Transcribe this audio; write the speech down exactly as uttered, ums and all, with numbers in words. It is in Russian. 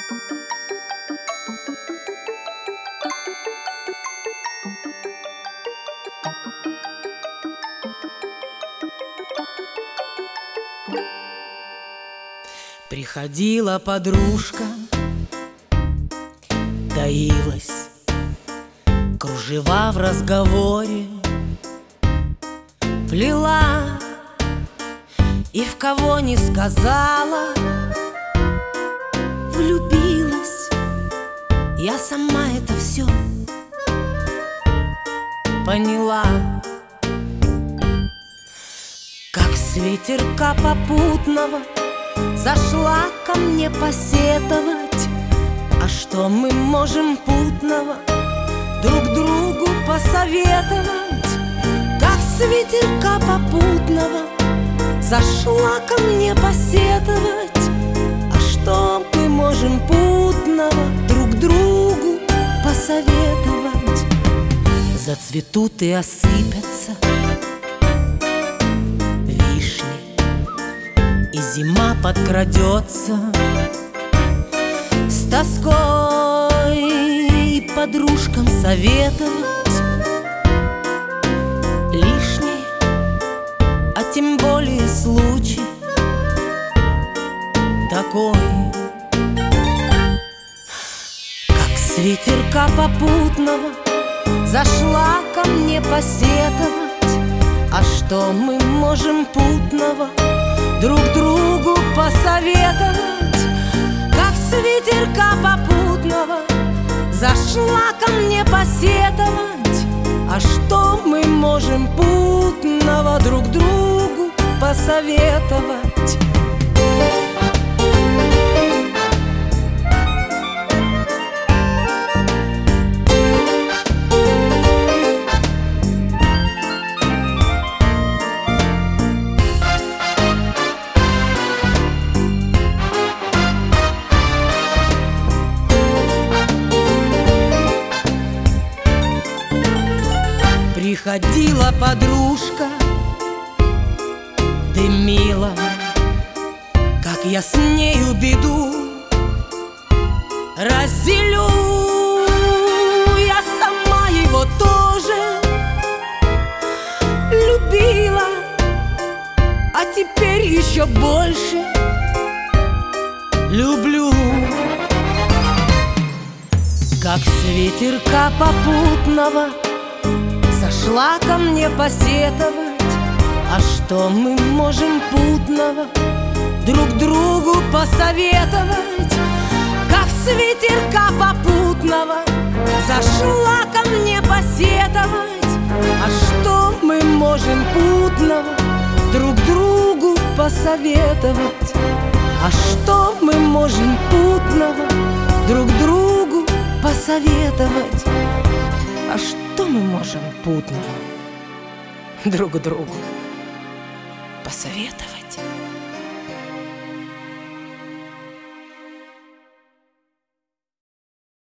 Приходила подружка, таилась, кружева в разговоре плела, и в кого не сказала, влюбилась. Я сама это все поняла, как с ветерка попутного зашла ко мне посетовать. А что мы можем путного друг другу посоветовать? Как с ветерка попутного зашла ко мне посетовать. А что мы можем путного друг другу посоветовать? Зацветут и осыпятся вишни, и зима подкрадется с тоской подружкам советовать лишний, а тем более случай такой, как с ветерка попутного зашла ко мне посетовать. А что мы можем путного друг другу посоветовать? Как с ветерка попутного зашла ко мне посетовать. А что мы можем путного друг другу посоветовать? Приходила подружка, ты мила, как я с нею беду разделю. Я сама его тоже любила, а теперь еще больше люблю. Как с ветерка попутного зашла ко мне посетовать. А что мы можем путного друг другу посоветовать? Как с ветерка попутного зашла ко мне посетовать. А что мы можем путного друг другу посоветовать? А что мы можем путного друг другу посоветовать? А что мы можем путного друг другу посоветовать?